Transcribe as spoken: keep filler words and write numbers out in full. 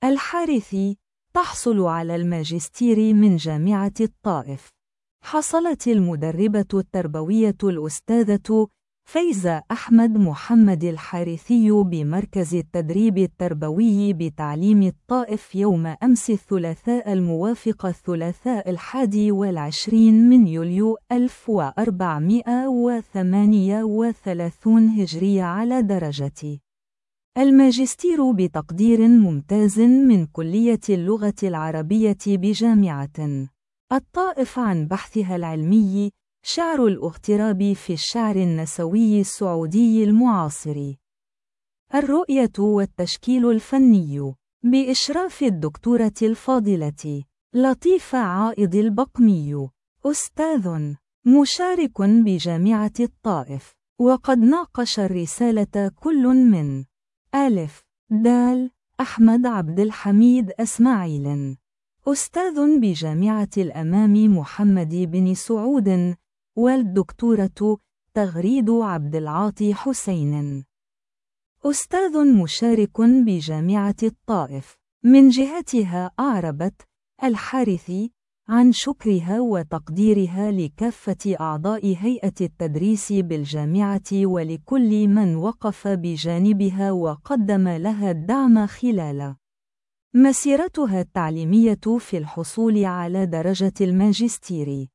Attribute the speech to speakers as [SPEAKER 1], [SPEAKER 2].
[SPEAKER 1] الحارثي تحصل على الماجستير من جامعة الطائف. حصلت المدربة التربوية الأستاذة فايزة أحمد محمد الحارثي بمركز التدريب التربوي بتعليم الطائف يوم أمس الثلاثاء الموافق الثلاثاء الحادي والعشرين من يوليو ألف وأربعمائة وثمانية وثلاثين هجرية على درجة الماجستير بتقدير ممتاز من كلية اللغة العربية بجامعة الطائف عن بحثها العلمي شعر الاغتراب في الشعر النسوي السعودي المعاصر. الرؤية والتشكيل الفني بإشراف الدكتورة الفاضلة لطيفة عائض البقمي، أستاذ مشارك بجامعة الطائف، وقد ناقش الرسالة كل من ألف دال أحمد عبد الحميد إسماعيل، أستاذ بجامعة الأمام محمد بن سعود، والدكتورة تغريد عبد العاطي حسين، أستاذ مشارك بجامعة الطائف. من جهتها أعربت الحارثي عن شكرها وتقديرها لكافة أعضاء هيئة التدريس بالجامعة ولكل من وقف بجانبها وقدم لها الدعم خلال مسيرتها التعليمية في الحصول على درجة الماجستير.